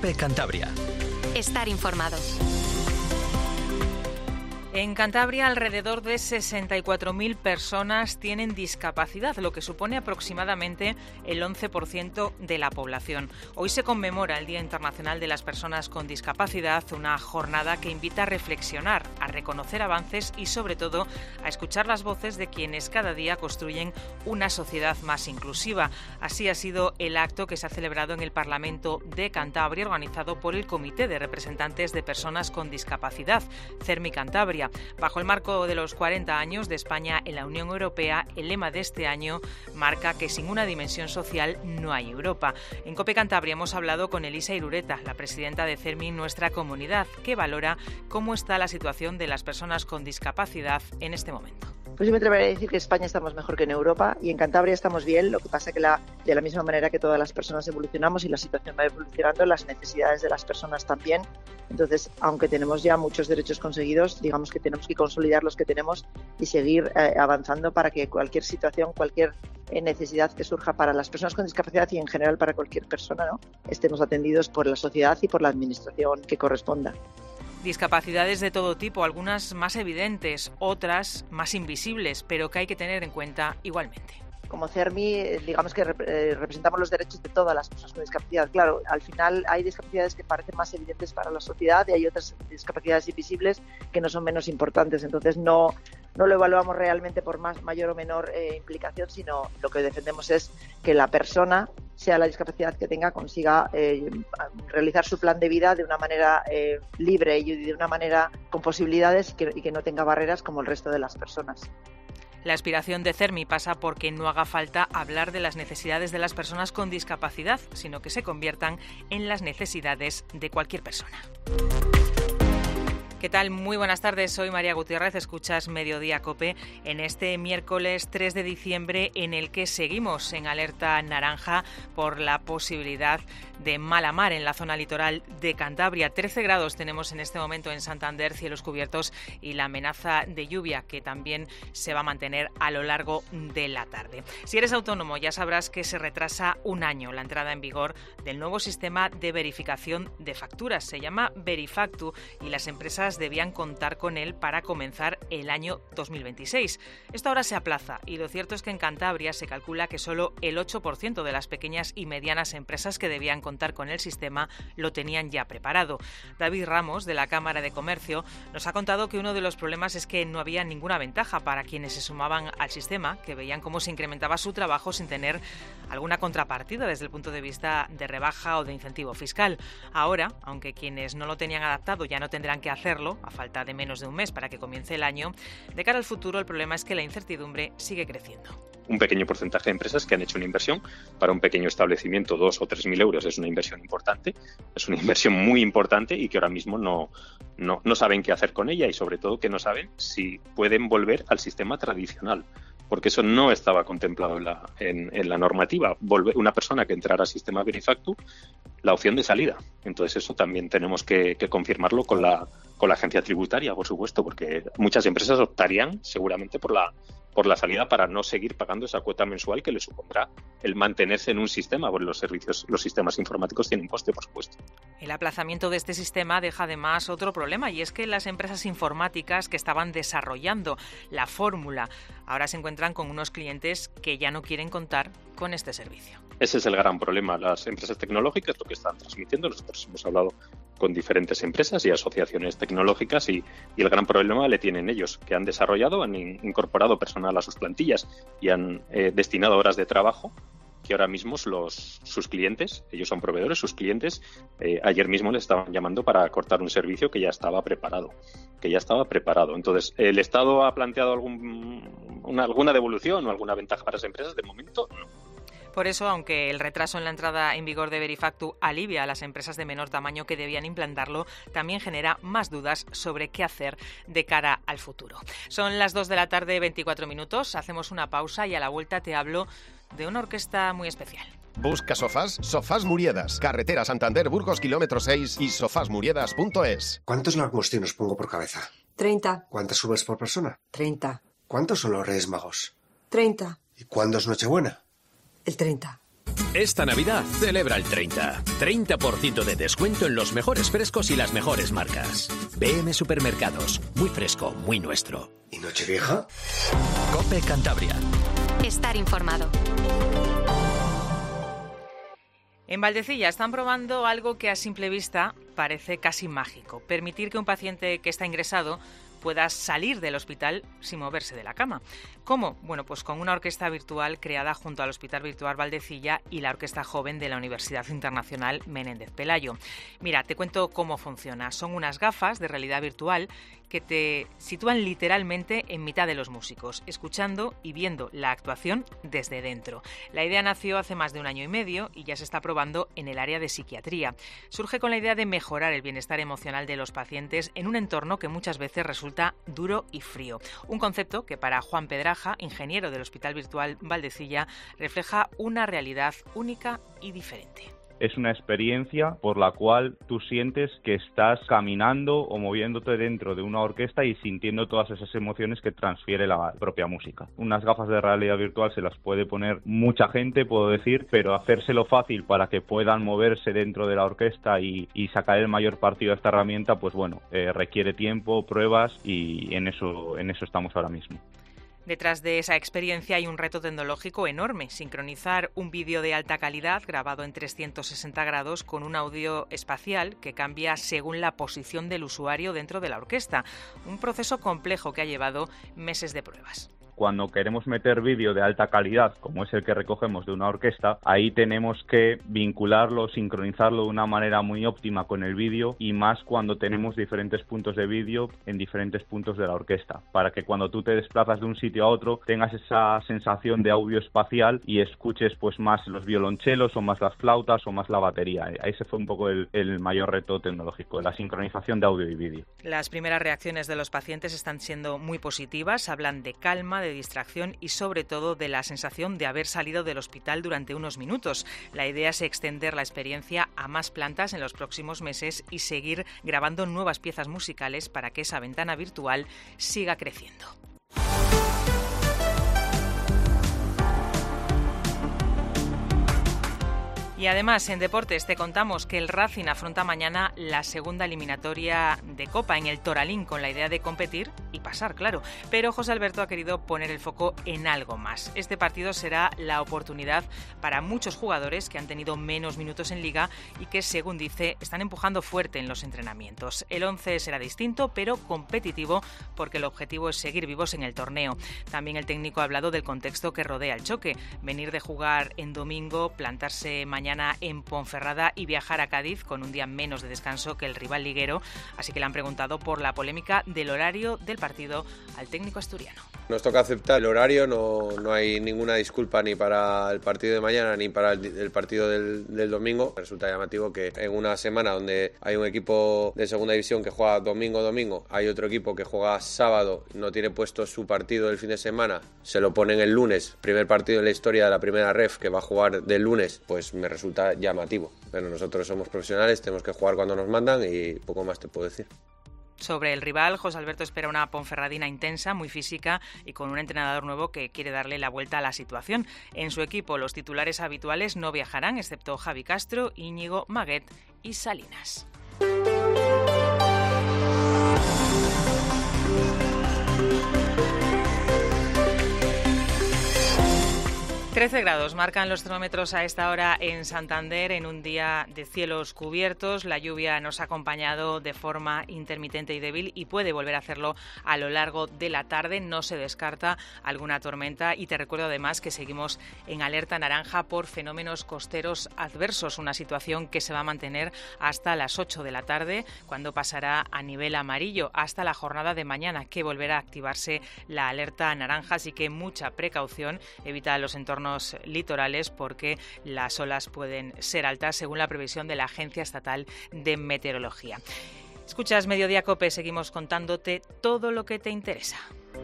COPE Cantabria. Estar informado. En Cantabria, alrededor de 64.000 personas tienen discapacidad, lo que supone aproximadamente el 11% de la población. Hoy se conmemora el Día Internacional de las Personas con Discapacidad, una jornada que invita a reflexionar, a reconocer avances y, sobre todo, a escuchar las voces de quienes cada día construyen una sociedad más inclusiva. Así ha sido el acto que se ha celebrado en el Parlamento de Cantabria, organizado por el Comité de Representantes de Personas con Discapacidad, CERMI Cantabria. Bajo el marco de los 40 años de España en la Unión Europea, el lema de este año marca que sin una dimensión social no hay Europa. En COPE Cantabria hemos hablado con Elisa Irureta, la presidenta de CERMI en nuestra comunidad, que valora cómo está la situación de las personas con discapacidad en este momento. Pues yo me atrevería a decir que en España estamos mejor que en Europa y en Cantabria estamos bien, lo que pasa que de la misma manera que todas las personas evolucionamos y la situación va evolucionando, las necesidades de las personas también. Entonces, aunque tenemos ya muchos derechos conseguidos, digamos que tenemos que consolidar los que tenemos y seguir avanzando para que cualquier situación, cualquier necesidad que surja para las personas con discapacidad y en general para cualquier persona, ¿no?, estemos atendidos por la sociedad y por la administración que corresponda. Discapacidades de todo tipo, algunas más evidentes, otras más invisibles, pero que hay que tener en cuenta igualmente. Como CERMI, digamos que representamos los derechos de todas las personas con discapacidad. Claro, al final hay discapacidades que parecen más evidentes para la sociedad y hay otras discapacidades invisibles que no son menos importantes. Entonces no lo evaluamos realmente por mayor o menor implicación, sino lo que defendemos es que la persona, sea la discapacidad que tenga, consiga realizar su plan de vida de una manera libre y de una manera con posibilidades y que no tenga barreras como el resto de las personas. La aspiración de CERMI pasa por que no haga falta hablar de las necesidades de las personas con discapacidad, sino que se conviertan en las necesidades de cualquier persona. ¿Qué tal? Muy buenas tardes, soy María Gutiérrez, escuchas Mediodía COPE en este miércoles 3 de diciembre en el que seguimos en alerta naranja por la posibilidad de mala mar en la zona litoral de Cantabria. 13 grados tenemos en este momento en Santander, cielos cubiertos y la amenaza de lluvia que también se va a mantener a lo largo de la tarde. Si eres autónomo ya sabrás que se retrasa un año la entrada en vigor del nuevo sistema de verificación de facturas. Se llama Verifactu y las empresas debían contar con él para comenzar el año 2026. Esto ahora se aplaza y lo cierto es que en Cantabria se calcula que solo el 8% de las pequeñas y medianas empresas que debían contar con el sistema lo tenían ya preparado. David Ramos, de la Cámara de Comercio, nos ha contado que uno de los problemas es que no había ninguna ventaja para quienes se sumaban al sistema, que veían cómo se incrementaba su trabajo sin tener alguna contrapartida desde el punto de vista de rebaja o de incentivo fiscal. Ahora, aunque quienes no lo tenían adaptado ya no tendrán que hacerlo, a falta de menos de un mes para que comience el año, de cara al futuro el problema es que la incertidumbre sigue creciendo. Un pequeño porcentaje de empresas que han hecho una inversión para un pequeño establecimiento, 2.000 o 3.000 euros, es una inversión importante, es una inversión muy importante y que ahora mismo no saben qué hacer con ella y sobre todo que no saben si pueden volver al sistema tradicional, porque eso no estaba contemplado en la normativa. Una persona que entrara al sistema Verifactu, la opción de salida. Entonces eso también tenemos que confirmarlo con la agencia tributaria, por supuesto, porque muchas empresas optarían seguramente por la salida para no seguir pagando esa cuota mensual que le supondrá el mantenerse en un sistema, porque los sistemas informáticos tienen coste, por supuesto. El aplazamiento de este sistema deja además otro problema, y es que las empresas informáticas que estaban desarrollando la fórmula ahora se encuentran con unos clientes que ya no quieren contar con este servicio. Ese es el gran problema. Las empresas tecnológicas lo que están transmitiendo, nosotros hemos hablado con diferentes empresas y asociaciones tecnológicas y el gran problema le tienen ellos, que han desarrollado, han incorporado personal a sus plantillas y han destinado horas de trabajo que ahora mismo sus clientes, ellos son proveedores, sus clientes ayer mismo les estaban llamando para cortar un servicio que ya estaba preparado. Entonces, ¿el Estado ha planteado alguna devolución o alguna ventaja para las empresas? De momento, no. Por eso, aunque el retraso en la entrada en vigor de Verifactu alivia a las empresas de menor tamaño que debían implantarlo, también genera más dudas sobre qué hacer de cara al futuro. Son las 2 de la tarde, 24 minutos. Hacemos una pausa y a la vuelta te hablo de una orquesta muy especial. Busca sofás, Sofás Muriedas, carretera Santander, Burgos, kilómetro 6 y sofasmuriedas.es. ¿Cuántos langostinos pongo por cabeza? 30. ¿Cuántas uvas por persona? 30. ¿Cuántos son los Reyes Magos? 30. ¿Y cuándo es Nochebuena? El 30. Esta Navidad celebra el 30. 30% de descuento en los mejores frescos y las mejores marcas. BM Supermercados. Muy fresco, muy nuestro. ¿Y Nochevieja? COPE Cantabria. Estar informado. En Valdecilla están probando algo que a simple vista parece casi mágico. Permitir que un paciente que está ingresado pueda salir del hospital sin moverse de la cama. ¿Cómo? Bueno, pues con una orquesta virtual creada junto al Hospital Virtual Valdecilla y la Orquesta Joven de la Universidad Internacional Menéndez Pelayo. Mira, te cuento cómo funciona. Son unas gafas de realidad virtual que te sitúan literalmente en mitad de los músicos, escuchando y viendo la actuación desde dentro. La idea nació hace más de 1 año y medio y ya se está probando en el área de psiquiatría. Surge con la idea de mejorar el bienestar emocional de los pacientes en un entorno que muchas veces resulta duro y frío. Un concepto que para Juan Pedraja, ingeniero del Hospital Virtual Valdecilla, refleja una realidad única y diferente. Es una experiencia por la cual tú sientes que estás caminando o moviéndote dentro de una orquesta y sintiendo todas esas emociones que transfiere la propia música. Unas gafas de realidad virtual se las puede poner mucha gente, puedo decir, pero hacérselo fácil para que puedan moverse dentro de la orquesta y sacar el mayor partido de esta herramienta, pues bueno, requiere tiempo, pruebas y en eso estamos ahora mismo. Detrás de esa experiencia hay un reto tecnológico enorme: sincronizar un vídeo de alta calidad grabado en 360 grados con un audio espacial que cambia según la posición del usuario dentro de la orquesta. Un proceso complejo que ha llevado meses de pruebas. Cuando queremos meter vídeo de alta calidad, como es el que recogemos de una orquesta, ahí tenemos que vincularlo, sincronizarlo de una manera muy óptima con el vídeo, y más cuando tenemos diferentes puntos de vídeo en diferentes puntos de la orquesta, para que cuando tú te desplazas de un sitio a otro tengas esa sensación de audio espacial y escuches pues más los violonchelos o más las flautas o más la batería. Ese fue un poco el mayor reto tecnológico, la sincronización de audio y vídeo. Las primeras reacciones de los pacientes están siendo muy positivas. Hablan de calma, de distracción y sobre todo de la sensación de haber salido del hospital durante unos minutos. La idea es extender la experiencia a más plantas en los próximos meses y seguir grabando nuevas piezas musicales para que esa ventana virtual siga creciendo. Y además, en deportes, te contamos que el Racing afronta mañana la segunda eliminatoria de Copa en el Toralín, con la idea de competir y pasar, claro. Pero José Alberto ha querido poner el foco en algo más. Este partido será la oportunidad para muchos jugadores que han tenido menos minutos en Liga y que, según dice, están empujando fuerte en los entrenamientos. El 11 será distinto, pero competitivo, porque el objetivo es seguir vivos en el torneo. También el técnico ha hablado del contexto que rodea el choque. Venir de jugar en domingo, plantarse mañana en Ponferrada y viajar a Cádiz con un día menos de descanso que el rival liguero. Así que le han preguntado por la polémica del horario del partido al técnico asturiano. Nos toca aceptar el horario, no hay ninguna disculpa ni para el partido de mañana ni para el partido del domingo. Resulta llamativo que en una semana donde hay un equipo de segunda división que juega domingo, hay otro equipo que juega sábado, no tiene puesto su partido del fin de semana, se lo ponen el lunes, primer partido en la historia de la primera ref que va a jugar del lunes, pues me resulta llamativo. Pero nosotros somos profesionales, tenemos que jugar cuando nos mandan y poco más te puedo decir. Sobre el rival, José Alberto espera una ponferradina intensa, muy física y con un entrenador nuevo que quiere darle la vuelta a la situación. En su equipo, los titulares habituales no viajarán, excepto Javi Castro, Íñigo, Maguet y Salinas. 13 grados marcan los termómetros a esta hora en Santander, en un día de cielos cubiertos. La lluvia nos ha acompañado de forma intermitente y débil y puede volver a hacerlo a lo largo de la tarde. No se descarta alguna tormenta y te recuerdo además que seguimos en alerta naranja por fenómenos costeros adversos, una situación que se va a mantener hasta las 8 de la tarde, cuando pasará a nivel amarillo, hasta la jornada de mañana, que volverá a activarse la alerta naranja. Así que mucha precaución, evita los entornos litorales porque las olas pueden ser altas, según la previsión de la Agencia Estatal de Meteorología. Escuchas Mediodía COPE, seguimos contándote todo lo que te interesa.